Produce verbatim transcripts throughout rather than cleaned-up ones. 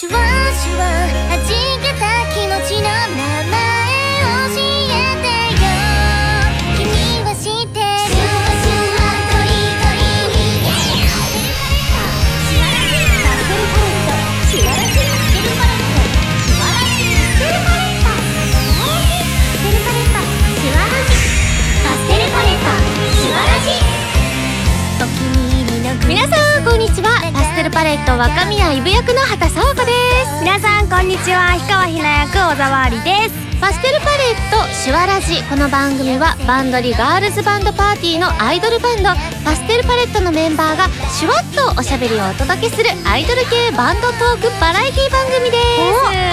シュワシュワ弾けた気持ちの名前教えてよ。君は知ってる。シュワシュワトリトリにシュワラシパステルパレット。シュワラシパステルパレット。シュワラシパステルパレット。パステルパレット。シュワラシパステルパレット。シュワラシ。皆さんこんにちは。パステルパレット若宮イブ役の畑沙和子です。 皆さんこんにちは。氷川ひな役小沢ありです。 パステルパレットシュワラジ。この番組はバンドリガールズバンドパーティーのアイドルバンドパステルパレットのメンバーがシュワッとおしゃべりをお届けするアイドル系バンドトークバラエティ番組です。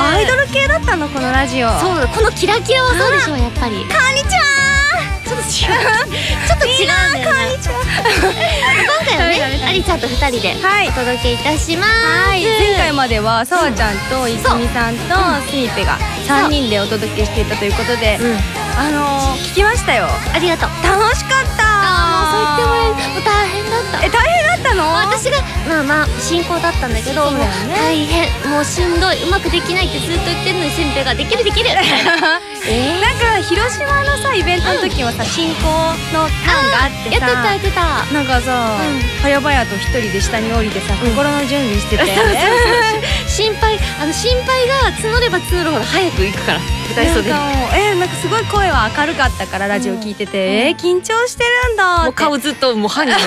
アイドル系だったのこのラジオ。 そう、このキラキラはそうでしょう。やっぱりこんにちは。 ちょっと違うちょっと違うんだよね。 こんにちは。 今回はね、アリちゃんとふたりでお届けいたします。 はい、前回まではさわちゃんといつみさんとスミペがさんにんでお届けしていたということで、あの聞きましたよ。 ありがとう。 楽しかった。 ああ、そう言ってもらえる。もう大変だった。 え、大変だったの？ 私がまあまあ進行だったんだけど、もう大変、もうしんどい、うまくできないってずっと言ってるのに、先輩ができるできるみたいな。 えー、なんか広島のさイベントの時はさ、進行のターンがあってさ、 やってたやってた。 なんかさ、早々と一人で下に降りてさ、心の準備してたよね。 心配、あの心配が募れば募るほど早く行くから。舞台袖に。 えー、なんかすごい声は明るかったからラジオ聞いてて、えー、緊張してるんだって。 もう顔ずっともうハニーの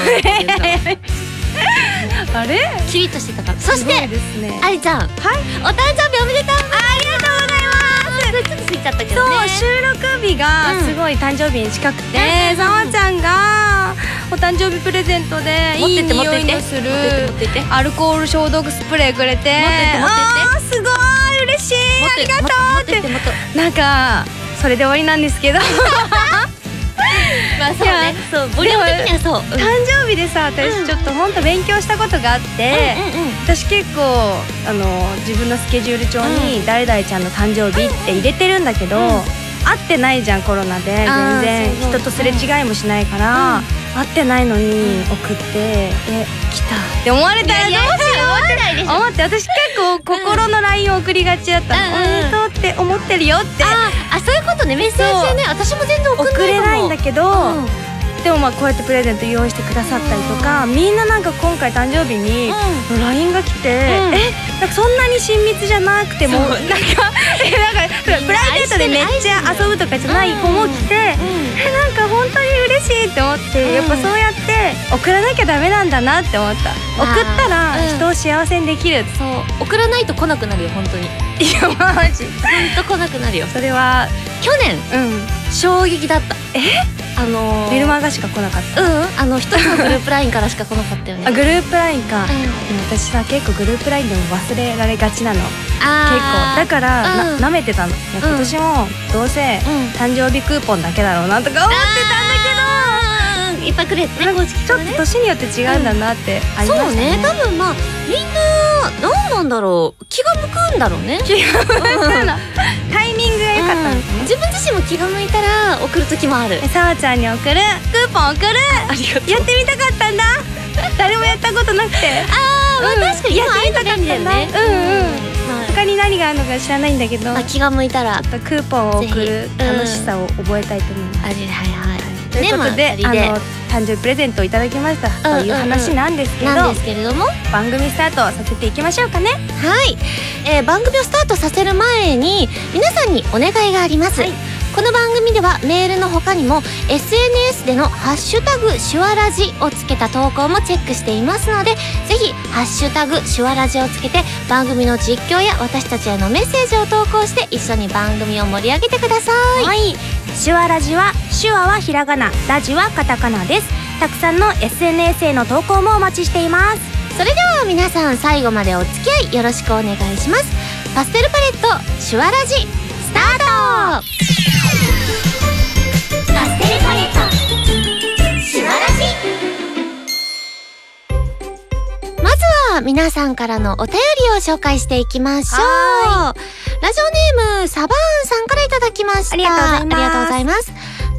あれキリッとしてたから。そしてありちゃん、はい、お誕生日おめでとう。 ありがとうございます。 ちょっと過ぎちゃったけどね。 そう、収録日がすごい誕生日に近くて、さわちゃんがお誕生日プレゼントでいい匂いのするアルコール消毒スプレーくれて、あーすごい嬉しい、ありがとうって。なんかそれで終わりなんですけどまあそうね、そう、ボリューム的にはそう。 誕生日でさ、私ちょっと本当勉強したことがあって、私結構あの自分のスケジュール帳に誰々ちゃんの誕生日って入れてるんだけど、会ってないじゃん、コロナで全然人とすれ違いもしないから、会ってないのに送ってえ来たって思われたらどうしようって思って、私結構心の ライン を送りがちだったの。おめでとうって思ってるよって。 あ、そういうことね。メッセージでね、私も全然送れないんだけど、でもまあこうやってプレゼント用意してくださったりとか、みんななんか今回誕生日に ライン が来て、え、なんかそんなに親密じゃなくてもなんかなんかプライベートでめっちゃ遊ぶとかじゃない子も来て、え、なんか本当に嬉しいって思って、やっぱそうやって送らなきゃダメなんだなって思った。送ったら人を幸せにできる。 そう、送らないと来なくなるよ、本当に。 いやマジ本当来なくなるよ。 それは去年衝撃だった。え、あのメルマガしか来なかった。 うん、あの一つのグループラインからしか来なかったよね。 あ、グループラインか。でも私さ、結構グループラインでも忘れられがちなの。結構だからなめてたの。今年もどうせ誕生日クーポンだけだろうなとか思ってたんだけど、 いっぱいくれって。 ちょっと年によって違うんだなってありましたね。 そうね、多分まあみんな何なんだろう、気が向くんだろうね。気が向くのタイミングが良かったんですね。 自分自身も気が向いたら送る時もある。 さわちゃんに送る、クーポン送る。 ありがとう。 やってみたかったんだ。誰もやったことなくて。 ああ、まあ確かにやってみたかったんだよね。うんうん。他に何があるのか知らないんだけど、 気が向いたらクーポンを送る楽しさを覚えたいと思います。 はいはい。 ということで、あの誕生日プレゼントをいただきましたという話なんですけど、 なんですけれども、 番組スタートさせていきましょうかね。 はい、えー、番組をスタートさせる前に皆さんにお願いがあります。はい、この番組ではメールの他にも エスエヌエス でのハッシュタグシュワラジをつけた投稿もチェックしていますので、ぜひハッシュタグシュワラジをつけて番組の実況や私たちへのメッセージを投稿して一緒に番組を盛り上げてください。 はい、シュワラジは手話はひらがな、ラジはカタカナです。たくさんの エスエヌエス への投稿もお待ちしています。 それでは皆さん最後までお付き合いよろしくお願いします。パステルパレットシュワラジスタート。パステルパレットシュワラジ。まずは皆さんからのお便りを紹介していきましょう。ラジオネームサバーンさんからいただきました。 ありがとうございます。 ありがとうございます。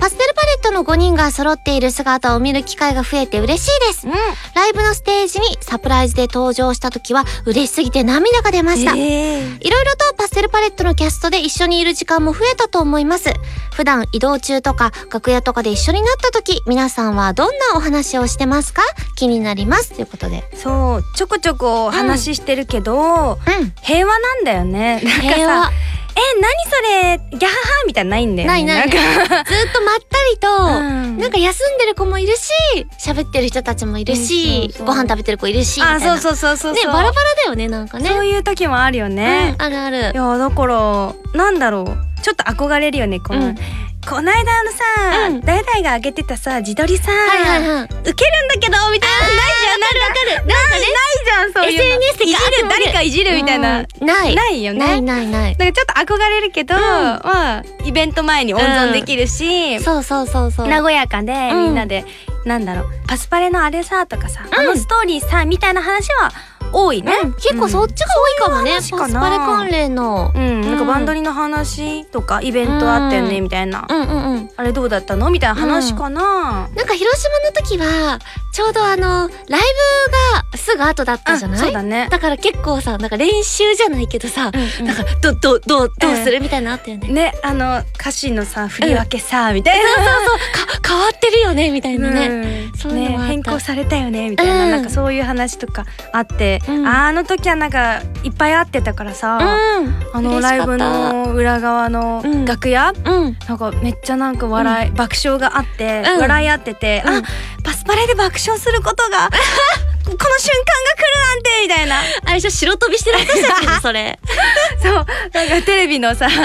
パステルパレットのごにんが揃っている姿を見る機会が増えて嬉しいです、うん、ライブのステージにサプライズで登場した時は嬉しすぎて涙が出ました、えー、いろいろとパステルパレットのキャストで一緒にいる時間も増えたと思います。普段移動中とか楽屋とかで一緒になった時、皆さんはどんなお話をしてますか？気になりますということで。 そうちょこちょこ話してるけど、うんうん、平和なんだよね。なんかさ、平和え何それギャハハみたいなないんだよね。 ないないずっとまったりと、うん、なんか休んでる子もいるし、喋ってる人たちもいるし、うん、そうそうご飯食べてる子いるしみたいな。 あ、そうそうそうそう、 ね、バラバラだよね、なんかね。 そういう時もあるよね、 うん、あるある。 いやだからなんだろう、ちょっと憧れるよね、この、うん、こないだのさ、うん、誰々があげてたさ自撮りさ、はいはいはい、ウケるんだけどみたいな、ないじゃん。なるわかる。なんかね、ないじゃん、そういうの エスエヌエス でいじる、誰かいじるみたいな、 うん、ないないよね。 ないないない。 だからちょっと憧れるけど、うん、まあイベント前に温存できるし、うん、 そうそうそうそう、 和やかで、うん、みんなでなんだろう、パスパレのあれさとかさ、うん、あのストーリーさみたいな話は多いね、うん、 結構そっちが多いかもね、うん、パスパレ関連の、 うん、なんかバンドリの話とかイベントあったよねみたいな、うんうんうん、あれどうだったのみたいな話かな、 うん、なんか広島の時はちょうどあのライブがすぐ後だったじゃない？ そうだね。 だから結構さ、なんか練習じゃないけどさ、うんうん、なんかどどどどうするみたいなのあったよね。 ね、あの歌詞のさ振り分けさ、うん、みたいな、 そうそうそうか変わってるよねみたいなね、うん、 そういうのもあった、ね、変更されたよねみたいな、うん、なんかそういう話とかあって、うん、あの時はなんかいっぱい会ってたからさ、うん、あのライブの裏側の楽屋、うん、なんかめっちゃなんか笑い、うん、爆笑があって、うん、笑い合ってて、うん、あパスパレで爆笑することがこの瞬間が来るなんてみたいな、 あれじゃ白飛びしてる私たちそれそうなんかテレビのさ、うん、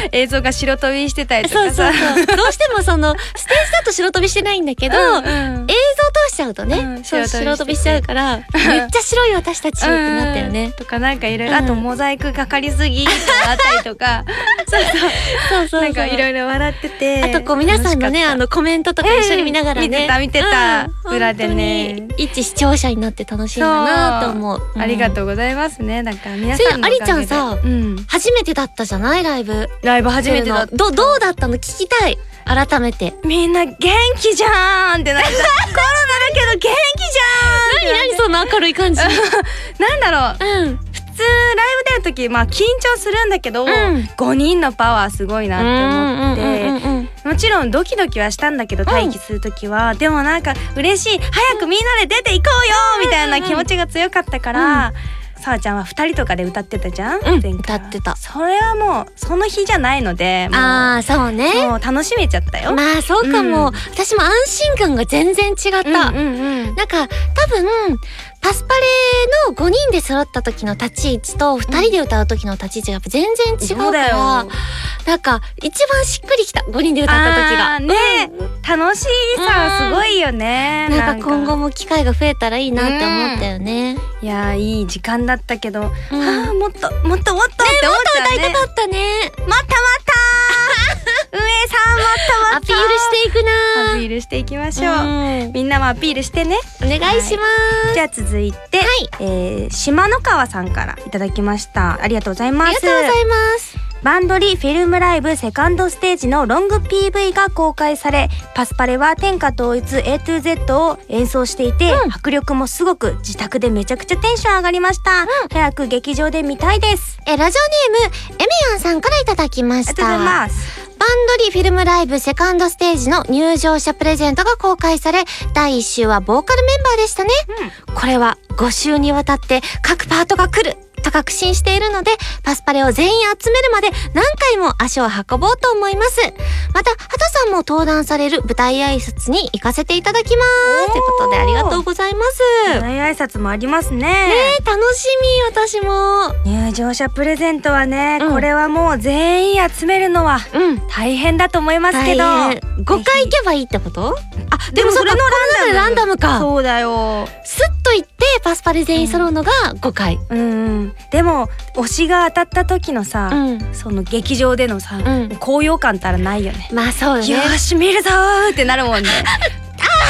映像が白飛びしてたりとかさ、 そうそうそうどうしてもそのステージだと白飛びしてないんだけど、うんうん、映像通しちゃうとね、うん、そう白飛びしちゃうからめっちゃ白い私たちってなったよね、 うん、とかなんかいろいろ、あとモザイクかかりすぎとかあったりとかそうそうそうそう、なんかいろいろ笑ってて、 あとこう皆さんのねあのコメントとか一緒に見ながらね、うん、 見てた見てた、うん、裏でね一視聴者になって楽しいんだなと思う、 うん、ありがとうございますね。なんか皆さんのおかげで、 ありちゃんさ、うん、初めてだったじゃない？ライブライブ初めてだった。 どどうだったの聞きたい、改めて。 みんな元気じゃーんってなったコロナだけど元気じゃーん。 何何その明るい感じなんだろう、うん、普通ライブ出る時まあ緊張するんだけど、うん、ごにんのパワーすごいなって思って、もちろんドキドキはしたんだけど、待機する時は、うん、でもなんか嬉しい、早くみんなで出ていこうよみたいな気持ちが強かったから、うん、さあちゃんはふたりとかで歌ってたじゃん、 うん、歌ってた。 それはもうその日じゃないので、もうあーそうね、 もう楽しめちゃったよ。 まあそうかも、うん、私も安心感が全然違った、うんうんうん、なんか多分パスパレのごにんで揃った時の立ち位置とふたりで歌う時の立ち位置がやっぱ全然違うから、うん、なんか一番しっくりきた、ごにんで歌った時がね、 うん、楽しさすごいよね、 うん、なんか今後も機会が増えたらいいなって思ったよね、 うん、いやいい時間だったけど、うん、はあもっともっともっとって思っちゃうね。 ねもっと歌いたかったね。 もっともっと上さんもっともっとアピールしていくな。 アピールしていきましょう、うん、みんなもアピールしてね、 お願いします、 はい、じゃあ続いて、はいえー、島の川さんからいただきました。ありがとうございます。 ありがとうございます。 バンドリフィルムライブセカンドステージのロング ピーブイ が公開され、パスパレは天下統一 エートゥーゼット を演奏していて、うん、迫力もすごく自宅でめちゃくちゃテンション上がりました、うん、早く劇場で見たいです。 えラジオネームエメヤンさんからいただきました。 ありがとうございます。 バンドリフィルムライブセカンドステージの入場者プレゼントが公開され、だいいっ週はボーカルメンバーでしたね、うん、これはご週にわたって各パートが来ると確信しているので、パスパレを全員集めるまで何回も足を運ぼうと思います。また畑さんも登壇される舞台挨拶に行かせていただきますということで、ありがとうございます。 舞台挨拶もありますね。 ねえ楽しみ。私も入場者プレゼントはね、うん、これはもう全員集めるのは大変だと思いますけど、 ごかい行けばいいってこと？ あでもそれのランダムか。 そうだよ。 スッと行ってパスパレ全員揃うのがごかい、 うん、うんでも推しが当たった時のさ、うん、その劇場でのさ、うん、高揚感たらないよね。 まあそうよね。 よし見るぞーってなるもんね。 あーって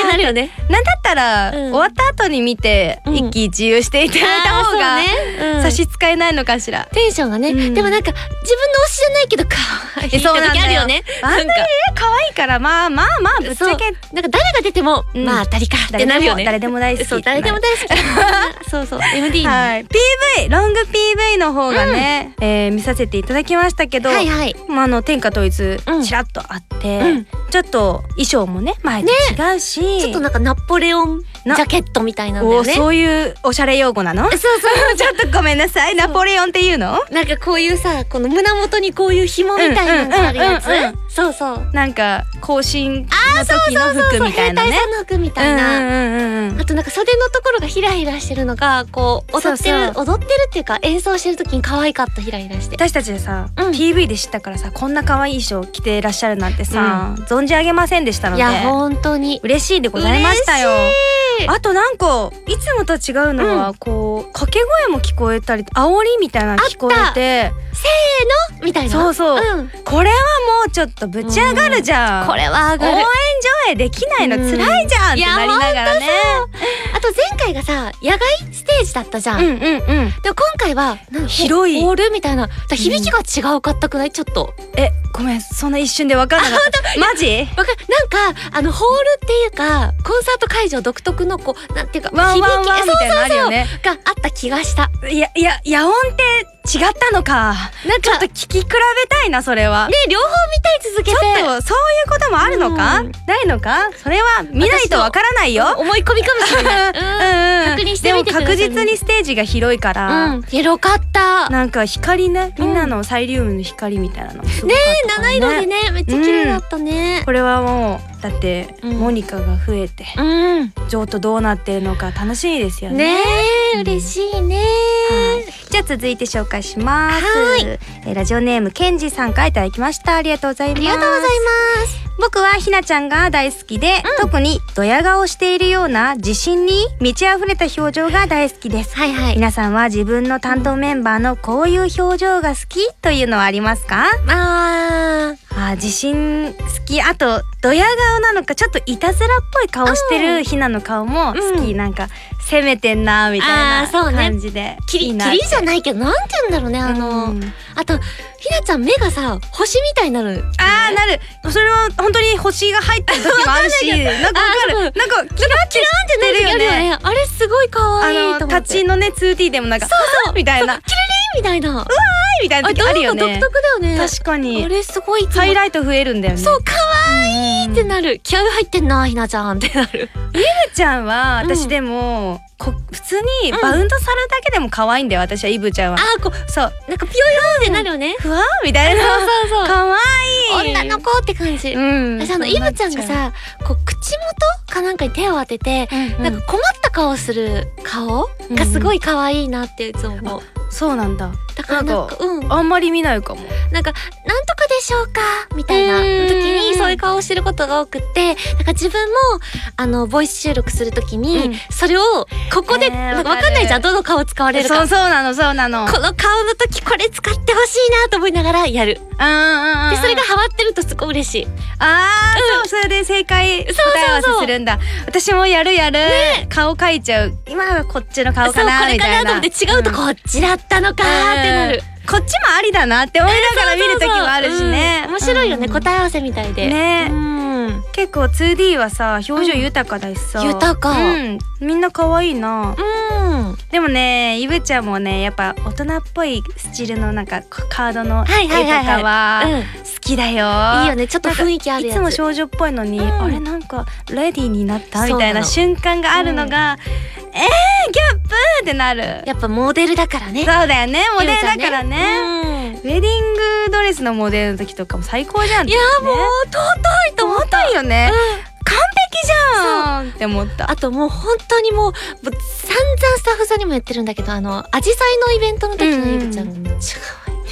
なるよね。 なんだったら、 うん終わった後に見て、 うん一喜一憂していただいた方が、 あーそうねうん差し支えないのかしら。 テンションがね、 うんでもなんか自分の推しじゃないけど可愛いって時あるよね。 あんなにね可愛いからまあまあまあぶっちゃけなんか誰が出ても、 うんまあ当たりかって誰でもなるよね。 誰でも大好き。 そう誰でも大好き。そうそう エムディー に。 はい、ピーブイ ロング ピーブイ の方がね、えー見させていただきましたけど、 はいはい。 まあ、あの天下統一うんちらっとあって、 うんちょっと衣装もね前と違うし、 ちょっとなんかナポレオンジなャケットみたいなんだおよね。 そういうおしゃれ用語なの？ そうそう。 ちょっとごめんなさい、ナポレオンっていうの？ なんかこういうさ、この胸元にこういう紐みたいなのがあるやつうんうんうんうん。 そうそう。 なんか行進の時の服みたいなね。 兵隊さんの服みたいな。 うんうんうんうんあとなんか袖のところがヒラヒラしてるのがこう踊ってるそう踊ってるっていうか演奏してる時に可愛かったヒラヒラして。 私たちでさ、 うんピーブイ で知ったからさ、こんな可愛い衣装着てらっしゃるなんてさ、存じ上げませんでしたので、 いや本当に嬉しいでございましたよ。 嬉しいあとなんかいつもと違うのは、こう掛け声も聞こえたり煽りみたいなの聞こえて、 せーのみたいな。 そうそう、 うんこれはもうちょっとぶち上がるじゃん、 これは上応がる。 援上映できないのうん辛いじゃんってなりながらね。 あと前回がさ野外ステージだったじゃん。 うんうんうん。 でも今回はなんか広いホールみたいな。だから響きが違うかったくないちょっと。 えごめん、そんな一瞬で分かんなかったマジ？ わかるなんかあのホールっていうかコンサート会場独特のこうなんていうかワンワンワン響きみたいなのあるよね。 そうそうそうがあった気がした。 いやいや野音って違ったのか。 なんかちょっと聞き比べたいなそれは。 ね両方見たい続けちて。 ょっとそういうこともあるのか、 うんないのか、それは見ないとわからないよ。 思い込みかもしれない。うんうん確認してみてくださいねでも確実にステージが広いから、 うん広かった。 なんか光ね、みんなのサイリウムの光みたいなのすごかったから七色でねめっちゃ綺麗だったね。 これはもうだって、 うんモニカが増えてうん上とどうなってるのか楽しみですよね。 ねえうん嬉しいね。 はいじゃあ続いて紹介します。 はいえーラジオネームケンジさんからいただきました。ありがとうございます。 ありがとうございます。 僕はひなちゃんが大好きで、特にドヤ顔しているような自信に満ち溢れた表情が大好きです。 はいはい。 皆さんは自分の担当メンバーのこういう表情が好きというのはありますか？ あーあー自信好き。あとドヤ顔なのかちょっといたずらっぽい顔してるひなの顔も好き、 うんなんか攻めてんなみたいあーそうねな感じでキリいいなキリじゃないけどなんて言うんだろうねあの、 うんあとひなちゃん目がさ星みたいになる。 あーなる。それは本当に星が入ってる時もあるしなんかわかる。なんかキラッキラってしてるよね。 あれすごい可愛いと思って。 あのタッチのね ツーディー でもなんかそうそうみたいなキリリンみたいな。 みたいな時あるよね。 独特だよね。 確かにあれすごいいつもハイライト増えるんだよね。 そう可愛いってなる。気合入ってんなひなちゃんってなる。 ゆちゃんはうん私でも、こ普通にバウンドされるだけでも可愛いんだよ私はイブちゃんは。 あーこうそうなんかピヨヨーってなるよね。 ふわーみたいなそうそうそう。 可愛い女の子って感じ。 うん私あのイブちゃんがさこう口元かなんかに手を当てて、 うんなんか困った顔する顔がすごい可愛いなっていつも思う。 そうなんだ。 だからなんかうんあんまり見ないかも。 なんかなんとかでしょうかみたいなうん時にそういう顔をしてることが多くって、なんか自分もあのボイス収録する時に、 うんそれをここで、 えーなんかわかるわかんないじゃんどの顔使われるか。 そうそうなのそうなの。 この顔の時これ使ってほしいなと思いながらやる。 うんうんうん。 でそれがハマってるとすごい嬉しい。 あー、そうそれで正解答え合わせするんだ。私もやるやる。顔描いちゃう。今はこっちの顔そうかなこれかみたいな。 なと思って違うとこっちだったのかーってなる。 うんこっちもありだなって思いながら見る時もあるしね。 うん面白いよね、 うん答え合わせみたいで。 ねうん。 結構 ツーディー はさ表情豊かだしさ、 うん豊かうん、みんな可愛いな。 うん。 でもねイブちゃんもねやっぱ大人っぽいスチールのなんかカードの絵とはいはいはいはいかはうん好きだよ。 いいよねちょっと雰囲気あるやつ。 いつも少女っぽいのに、 うんあれなんかレディーになったみたいなそ瞬間があるのが、えーギャップってなる。 やっぱモデルだからね。 そうだよねモデルだからね。 うんウェディングドレスのモデルの時とかも最高じゃんっていやね。 もう尊いと思った。 尊いよね、 うん完璧じゃんって思った。 あともう本当にもうもう散々スタッフさんにも言ってるんだけどあのアジサイのイベントの時のイブちゃんがめっちゃ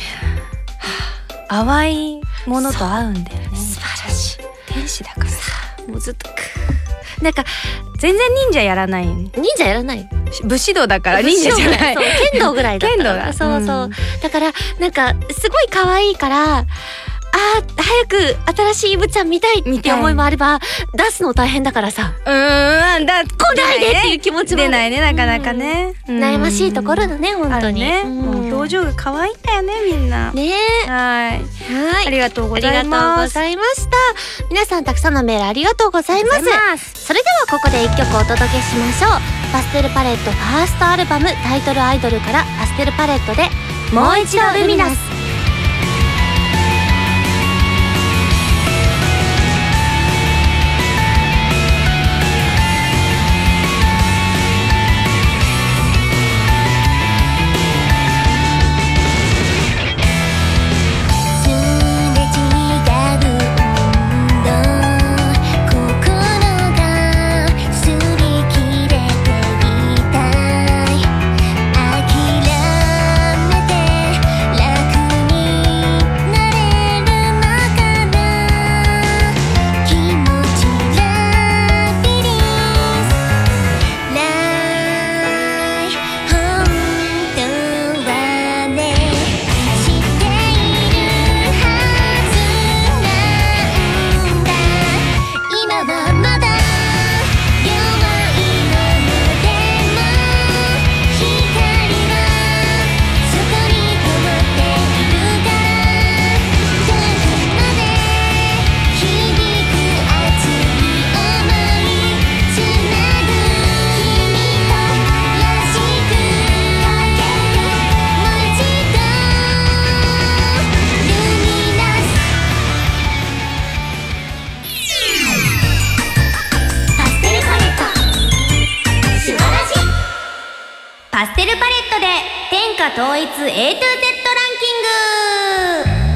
可愛い。 淡いものと合うんだよね。 素晴らしい。 天使だからさ。 もうずっとくーなんか全然忍者やらないよね。 忍者やらない。 武士道だから忍者じゃない。 そう剣道ぐらいだった剣道だそうそう、 うんだからなんかすごい可愛いからあー早く新しいイブちゃん見たいって思いもあれば、出すの大変だからさ、 うーんだ来ないでっていう気持ちも出ないねなかなかね。 悩ましいところだね本当にね。もう表情が可愛いんだよねみんな。 ねえ。 はい。 はい。 ありがとうございありがとうごます。 ざいました。皆さんたくさんのメールありがとうございます。それではここで一曲お届けしましょう。パステルパレットファーストアルバムタイトルアイドルからパステルパレットでもう一度ルミナス。パステルパレットで天下統一 エートゥーゼット ランキング。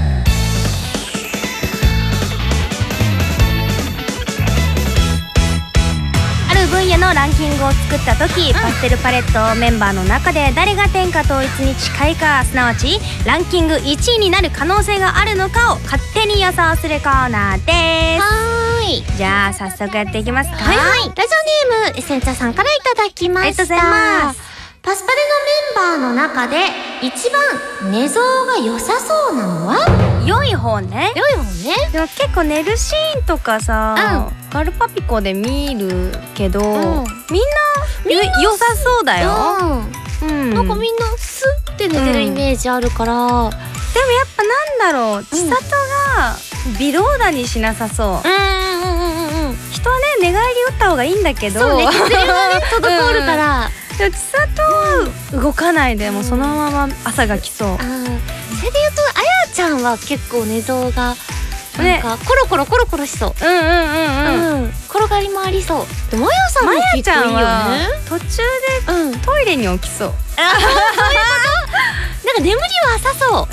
ある分野のランキングを作った時、うん、パステルパレットメンバーの中で誰が天下統一に近いか、すなわちランキングいちいになる可能性があるのかを勝手に予想するコーナーです。はーい。じゃあ早速やっていきますか。はいはい。ラジオネームエセンチャさんからいただきました。ありがとうございます。パスパレのメンバーの中で一番寝相が良さそうなのは良い方ね。良い方ね。でも結構寝るシーンとかさ、うん、ガルパピコで見るけど、うん、みんな良さそうだよ。うんうん、なんかみんなスッて寝てるイメージあるから、うん、でもやっぱなんだろう、千里が微動だにしなさそう。うんうんうんうんうん。人はね寝返り打った方がいいんだけど、そうね、血流がね滞るから。うん千里は動かないで、もうそのまま朝が来そう。ああ、それで言うとあやちゃんは結構寝相がなんかコロコロコロコロしそう。うんうんうんうん。うん、転がりもありそう。でもあやさんも結構いいよね。途中でトイレに起きそう。あ、そういうこと？なんか眠りは浅そう。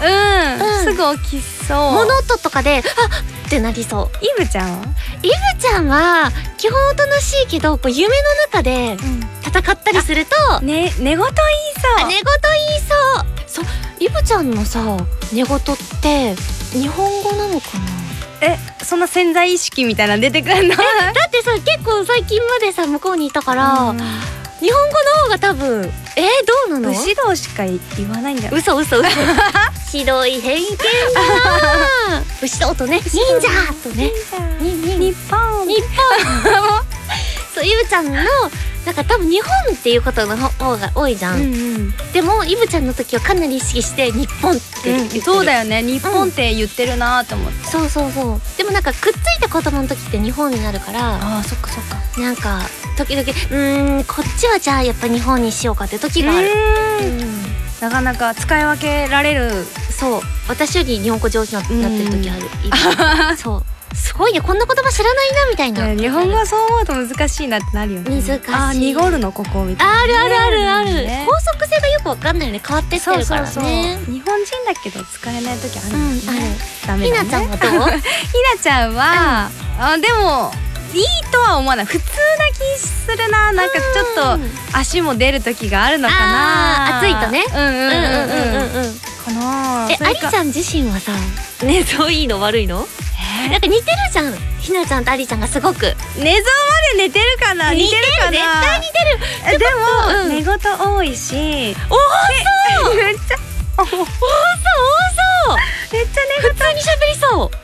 うん。すぐ起きそう。物音とかであっってなりそう。イブちゃんは？イブちゃんは基本おとなしいけど、こう夢の中で戦ったりすると、ね、寝言言いそう。寝言言いそう。そう、イブちゃんのさ寝言って日本語なのかな？え、そんな潜在意識みたいなの出てくるの？だってさ結構最近までさ向こうにいたから、うん、日本語の方が多分えー、どうなの？武士道しか言わないんだよ。嘘嘘嘘。ひどい偏見だな。武士道とね、忍者とね、日本日本。そう、イブちゃんのなんか多分日本っていうことの方が多いじゃん、うんうん、でもイブちゃんの時はかなり意識して日本って言ってる、うん、そうだよね、日本って言ってるなと思って、うん、そうそうそう。でもなんかくっついた言葉の時って日本になるから、あーそっかそっか、なんか時々うーんこっちはじゃあやっぱ日本にしようかって時がある。うん、なかなか使い分けられる。そう、私より日本語上手になってる時ある。そうすごいね、こんな言葉知らないなみたいな。日本語はそう思うと難しいなってなるよね。難しい。あ、濁るのここみたいな。あるあるあるある。法則性がよくわかんないよね。変わってってるからね。そうそうそう。日本人だけど使えない時あるんだよね。ダメだね。ひなちゃんはどう？ひなちゃんはあでもいいとは思わない。普通な気するな。なんかちょっと足も出る時があるのかな。暑いとね。うんうんうんうんうんうん。かな。え、ありちゃん自身はさ、寝相いいの悪いの？なんか似てるじゃん、ひなちゃんとありちゃんがすごく。寝相まで寝てるかな。似てるかな。絶対似てる。でも、うん、寝言多いし。おおそう。めっちゃ。おおそうおおそう。めっちゃ寝言。普通に喋りそう。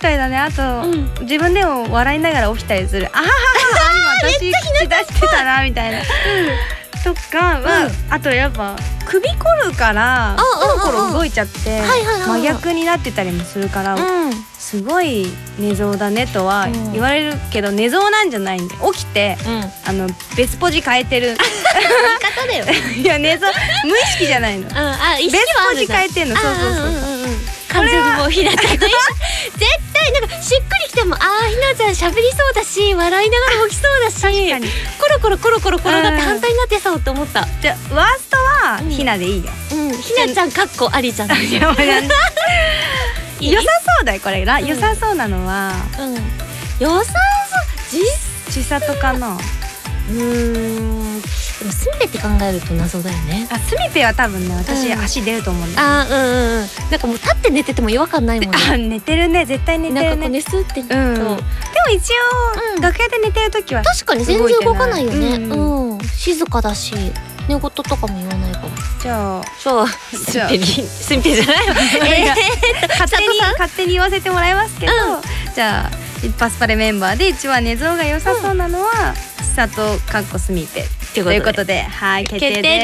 かにだね。あと、 うん、 自分でも笑いながら起きたりする。あははは今私口出してたなみたいな、うん、とかは、うん、あとやっぱ首凝るからコロコロ動いちゃって真逆になってたりもするから、うん、すごい寝相だねとは言われるけど、うん、寝相なんじゃないんで、起きて、うん、あの別ポジ変えてる言い方だよいや寝相無意識じゃないの、うん、あ意識はあるじゃん、別ポジ変えてんの。そうそうそう、うんうんうん、 完全にもうひなちゃん絶対なんかしっくりきても、あーひなちゃん喋りそうだし笑いながら起きそうだし、確かにコロコロコロコロ転がって反対になってそうって思った。 じゃあワーストはひなでいいよ、 うん、ひなちゃんかっこありちゃん良さそうだよこれ、うん、良さそうなのは、 うん、良さそうちさとかな。 うーん、でもスミペって考えると謎だよね。 あ、スミペは多分ね私、うん、足出ると思うんだよ、 ね、あ、うんうんうん、なんかもう立って寝てても違和感ないもんね。 あ、寝てるね、絶対寝てるね。 なんかこう寝すって寝ると、うん、でも一応、うん、楽屋で寝てる時は確かに全然動かないよね、うん、うん、静かだし寝言とかも言わないから。 じゃあじゃあスミペスミペじゃないわえー、 勝手に勝手に言わせてもらいますけど、うん、じゃあパスパレメンバーで一番寝相が良さそうなのは、うん、ちさとかっこスミペということで、はい、決定です。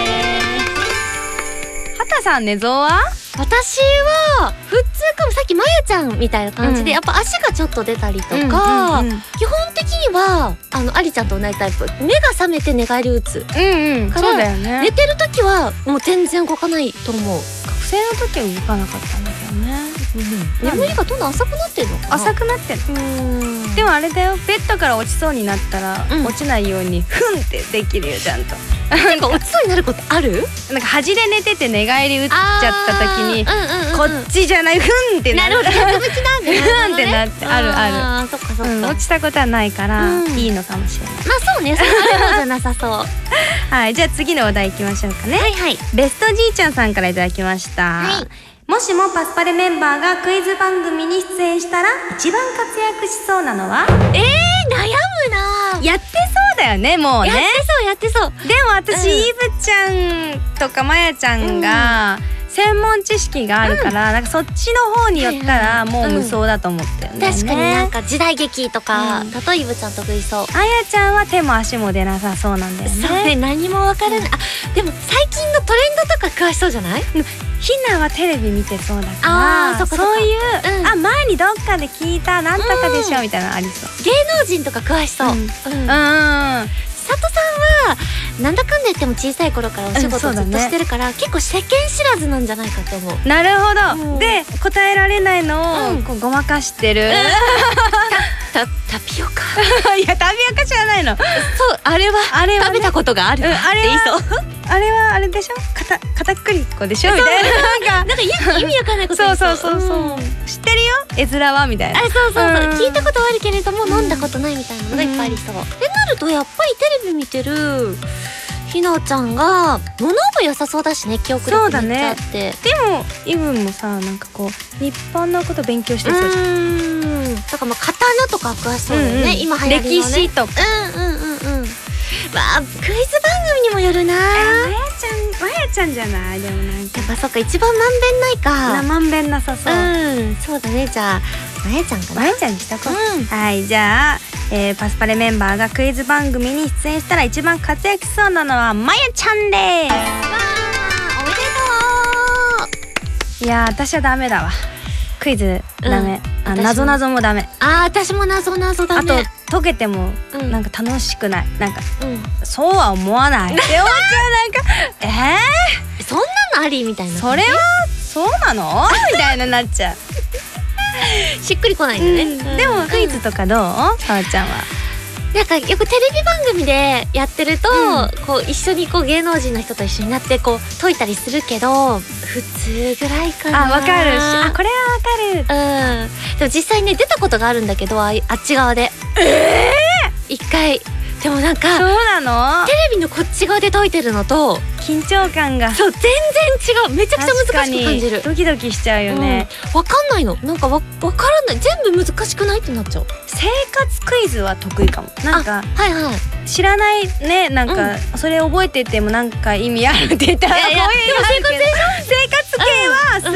畑さん寝相は？ 私は普通かも、さっきまゆちゃんみたいな感じで、うん、やっぱ足がちょっと出たりとか、うんうんうん、基本的にはあのありちゃんと同じタイプ、目が覚めて寝返り打つ、 うんうん、 からそうだよね。 寝てる時はもう全然動かないと思う。 学生の時は動かなかったんだけどね、 うん、眠りがどんどん浅くなってるのかな。 浅くなってる。うん、でもあれだよ、ベッドから落ちそうになったら、うん、落ちないようにフンってできるよちゃんと。 なんか落ちそうになることある？ なんか端で寝てて寝返り打っちゃった時に、うんうんうん、こっちじゃない、フンってなる。 なるほど、逆向きなんだね。 フンってなってあるある。 あ、そっかそっか、うん、 落ちたことはないから、うん、いいのかもしれない。 まあそうね、それはじゃなさそう。 はい、じゃあ次のお題いきましょうかね。 はいはい。 ベストじいちゃんさんからいただきました。はい。もしもパスパレメンバーがクイズ番組に出演したら一番活躍しそうなのは？ えー、悩むな。 やってそうだよね、もうね。 やってそうやってそう。 でも私、うん、イブちゃんとかまやちゃんが、うん、専門知識があるから、うん、なんかそっちの方に寄ったらもう無双だと思ったよね、 うん、確かになんか時代劇とか、うん、だとイブちゃん得意そう。 あやちゃんは手も足も出なさそうなんだよね。 そうね、何もわからない、うん、あ、でも最近のトレンドとか詳しそうじゃない？ ひなはテレビ見てそうだから、あ、そっかそっか、そういう、うん、あ、前にどっかで聞いたなんとかでしょ、うん、みたいなのありそう。 芸能人とか詳しそう。うん、うん、うん、佐藤さんはなんだかんだ言っても小さい頃からお仕事ずっとしてるから、うん、ね、結構世間知らずなんじゃないかと思う。 なるほど、うん、で答えられないのを、うん、こうごまかしてる、うん、 タ, タピオカいやタピオカ知らないの。 そう、あれはあれは、ね、食べたことがある、うん、 あれはあれはあれでしょ、かた片栗粉でしょみたいな、 なんかなんか意味わかんないこと言う。 そうそうそうそう、うん、知ってるよ絵面はみたいな。 あ、そうそうそう、うん、聞いたことはあるけれども、うん、飲んだことないみたいなのがいっぱいありそう、うん、ってなるとやっぱりテレビ見てるひなちゃんが物覚え良さそうだしね、記憶力めっちゃあって、ね、 でもイブもさ、なんかこう日本のこと勉強してそうじゃん。うん、 だからまあ刀とか詳しそうだよね、うんうん、今流行りのね、 歴史とか、 うんうんうんうん、まあクイズ番組にもよるな。 えー、まやちゃん、まやちゃんじゃない？でもなんかやっぱそっか、一番まんべんないか。 まんべんなさそう。 うん、そうだね。じゃあまやちゃんかな。 まやちゃんにしたこう、うん、はい、じゃあ、えー、パスパレメンバーがクイズ番組に出演したら一番活躍しそうなのはまやちゃんです。わー、おめでとう。 いやー、私はダメだわ、クイズダメ、うん、あ、なぞなぞもダメ。 あー、私もなぞなぞダメ。 あと解けてもなんか楽しくない、うん、なんか、うん、そうは思わないって思っちゃう。なんかえー、 そんなのありみたいな。 それはそうなのみたいななっちゃう。 しっくりこないんだね、うん、 でもクイズとかどう？さわちゃんはなんかよくテレビ番組でやってると、うん、こう一緒にこう芸能人の人と一緒になってこう解いたりするけど、普通ぐらいかな。 あ、わかるし、あ、これはわかる。うん。でも実際ね、出たことがあるんだけど、あ, あっち側で。 えー、一回。でもなんか、 そうなの？ テレビのこっち側で解いてるのと緊張感が、 そう、全然違う。めちゃくちゃ難しく感じる。 ドキドキしちゃうよね、 うん、わかんないの。なんか わ, わからない。全部難しくないってなっちゃう。 生活クイズは得意かも。なんか、 はいはい、 知らないね、なんか、うん、それ覚えててもなんか意味あるって言ったら、いやいや、でも生活でしょ。生活系はすごい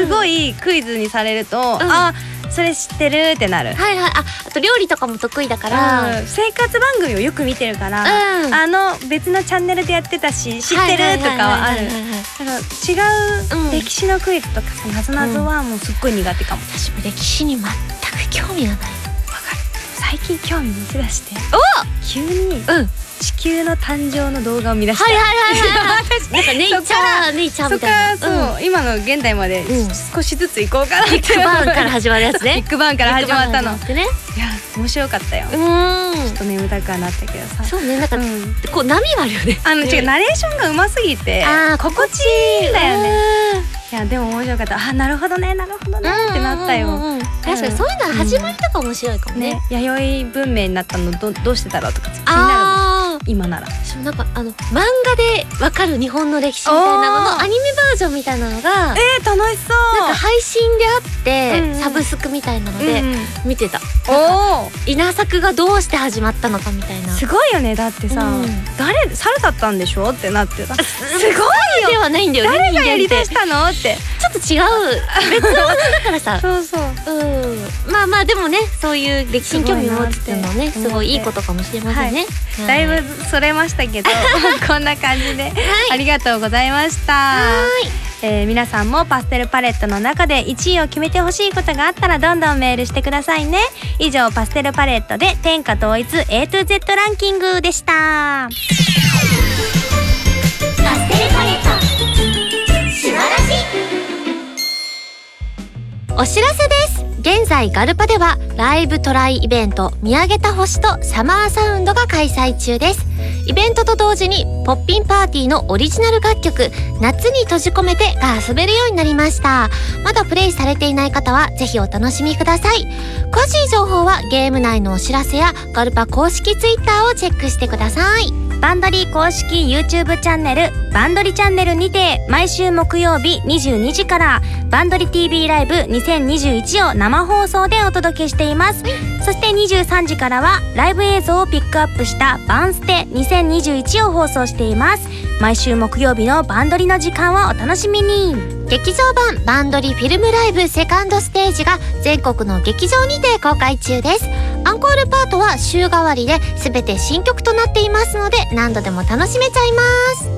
しクイズにされると、 んあそれ知ってるってなる。 はいはい。あ、あと料理とかも得意だから、 うん生活番組をよく見てるから、 うんあの別のチャンネルでやってたし知ってるとかはある。 いいいいいいだから違うんう歴史のクイズとかさなぞなぞはもうすっごい苦手かも。 私も歴史に全く興味がない。 わかる。最近興味持ち出して急にうん。 地球の誕生の動画を見出した。 はいはいはいはい。なんかネイチャーネイチャーそっかみたいらな。 そう、今の現代までうん少しずつ行こうかなって。 ビッグバンから始まるやつね。 ビッグバンから始まったの。いビッグバンから始まってね。 や面白かったよ。 うちょーん。 っと眠たくはなったけどさ。 そうね、なんか、 うんこう波があるよね。 あの違うナレーションが上手すぎてあー心地いいんだよね。いやでも面白かった。あなるほどねなるほどねってなったよ。 うんうんうん。確かにそういうの始まりとか面白いかもね。 ね弥生文明になったのどどうしてだろうとか気になるもんああ。 今なら。 そうなんかあの漫画でわかる日本の歴史みたいなのおーのアニメバージョンみたいなのがえー、楽しそう。 なんか配信であって、 うんうんサブスクみたいなのでうんうん見てた。 おお稲作がどうして始まったのかみたいな。 すごいよね。だってさ、 うん誰猿だったんでしょってなってさすごいよ。 ではないんだよね。 誰がやり人間っだしてたのって。 ちょっと違う別のものだからさ。 そうそう。 うん。まあまあでもね、そういう歴史に興味を持つっていうのはね、 すごいなってすごいいいことかもしれませんね。はだいぶそれましたけどこんな感じで、ありがとうございました。 はいえー皆さんもパステルパレットの中でいちいを決めてほしいことがあったらどんどんメールしてくださいね。以上パステルパレットで天下統一 エートゥーゼット ランキングでした。 パステルパレットシュワラジ。 お知らせです。現在ガルパではライブトライイベント見上げた星とサマーサウンドが開催中です。イベントと同時にポッピンパーティーのオリジナル楽曲夏に閉じ込めてが遊べるようになりました。まだプレイされていない方はぜひお楽しみください。詳しい情報はゲーム内のお知らせやガルパ公式ツイッターをチェックしてください。 バンドリ公式 YouTube チャンネルバンドリチャンネルにて毎週木曜日にじゅうにじからバンドリ ティーブイ ライブにせんにじゅういちを生放送でお届けしています。そしてにじゅうさんじからはライブ映像をピックアップしたバンステにせんにじゅういちを放送しています。毎週木曜日のバンドリの時間をお楽しみに。 劇場版バンドリフィルムライブセカンドステージが全国の劇場にて公開中です。アンコールパートは週替わりで全て新曲となっていますので何度でも楽しめちゃいます。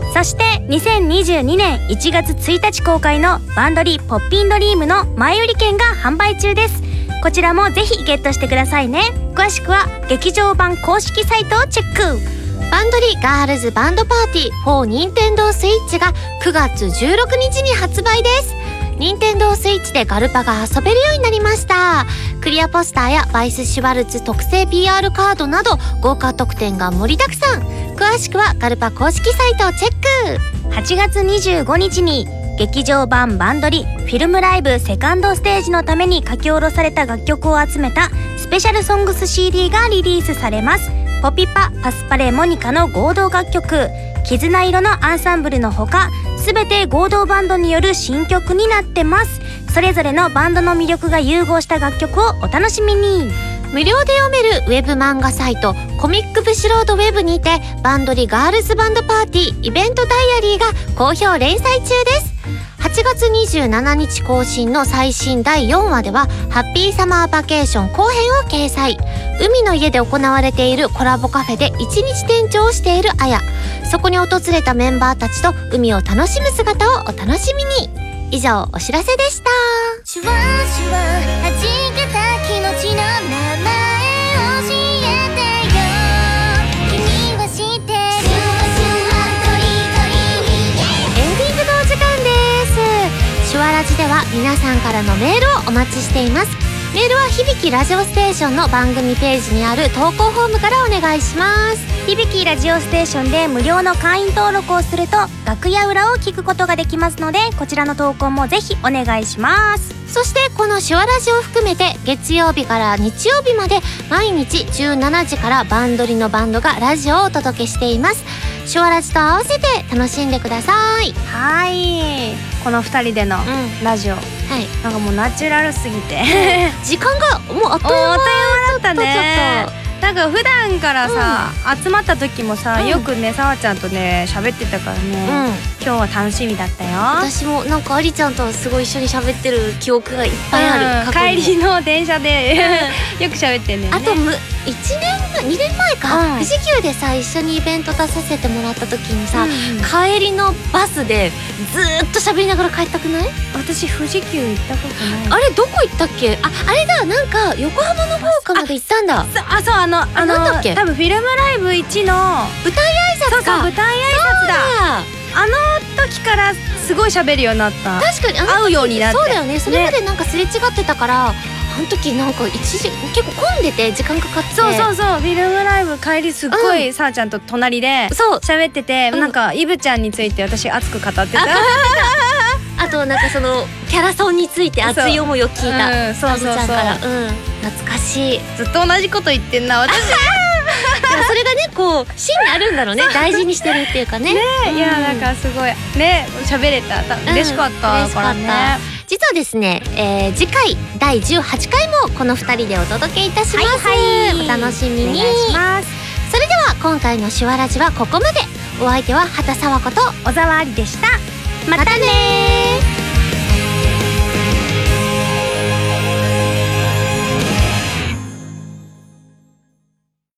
そしてにせんにじゅうにねんいちがつついたち公開のバンドリポッピンドリームの前売り券が販売中です。こちらもぜひゲットしてくださいね。詳しくは劇場版公式サイトをチェック。 バンドリガールズバンドパーティーフォーニンテンドースイッチがくがつじゅうろくにちに発売です。ニンテンドースイッチでガルパが遊べるようになりました。クリアポスターやバイス・シュワルツ特製 ピーアール カードなど豪華特典が盛りだくさん。詳しくはガルパ公式サイトをチェック。 はちがつにじゅうごにちに劇場版バンドリフィルムライブセカンドステージのために書き下ろされた楽曲を集めたスペシャルソングス シーディー がリリースされます。ポピパ、パスパレ、モニカの合同楽曲絆色のアンサンブルのほかすべて合同バンドによる新曲になってます。それぞれのバンドの魅力が融合した楽曲をお楽しみに。 無料で読めるウェブ漫画サイトコミックブシロードウェブにてバンドリガールズバンドパーティーイベントダイアリーが好評連載中です。はちがつにじゅうしちにち更新の最新だいよんわではハッピーサマーバケーション後編を掲載。海の家で行われているコラボカフェで一日店長をしているあや、そこに訪れたメンバーたちと海を楽しむ姿をお楽しみに。以上お知らせでした。 シュワシュワ弾けた気持ちの名前教えてよ。君は知ってる。シュワシュワトリトリエンディングのお時間です。シュワラジでは皆さんからのメールをお待ちしています。メールは響きラジオステーションの番組ページにある投稿フォームからお願いします。 響きラジオステーションで無料の会員登録をすると楽屋裏を聞くことができますのでこちらの投稿もぜひお願いします。 そしてこのシュワラジを含めて月曜日から日曜日まで毎日じゅうしちじからバンドリのバンドがラジオをお届けしています。シュワラジと合わせて楽しんでください。 はい、このふたりでのうんラジオ、 はいなんかもうナチュラルすぎて時間がもうあっという間おあっという間だったね。 ちょっとなんか普段からさ、集まった時もさ、よくねさわちゃんとね喋ってたからね、今日は楽しみだったよ。 私もなんかありちゃんとはすごい一緒に喋ってる記憶がいっぱいある。 帰りの電車でよく喋ってんねんね。 あとむいちねんにねんまえか、富士急でさ一緒にイベント出させてもらった時にさ、帰りのバスでずーっと喋りながら帰ったくない？ 私富士急行ったことない。 あれどこ行ったっけ？あ、あれだ、なんか横浜の方かまで行ったんだ。 あ、そう、あのあのなんだっけ？ 多分フィルムライブいちの舞台挨拶か。 そうそう、舞台挨拶だ。あの時からすごい喋るようになった。 確かに会うようになって。 そうだよね。それまでなんかすれ違ってたから、あの時なんか一時結構混んでて時間かかって。 そうそうそう、フィルムライブ帰りすっごいさあちゃんと隣で喋ってて、なんかイブちゃんについて私熱く語ってた。 あとなんかそのキャラソンについて熱い思いを聞いた。 そうそうそう。 懐かしい。 ずっと同じこと言ってんな私。 でもそれがね、こう芯にあるんだろうね。大事にしてるっていうかね。 ね、いやなんかすごいね喋れた。嬉しかったからね。 実はですね、えー、次回だいじゅうはちかいもこのふたりでお届けいたします。はいはい、お楽しみに。お願いします。それでは今回のシュワラジはここまで。お相手は畑沢子と小沢ありでした。 またねー。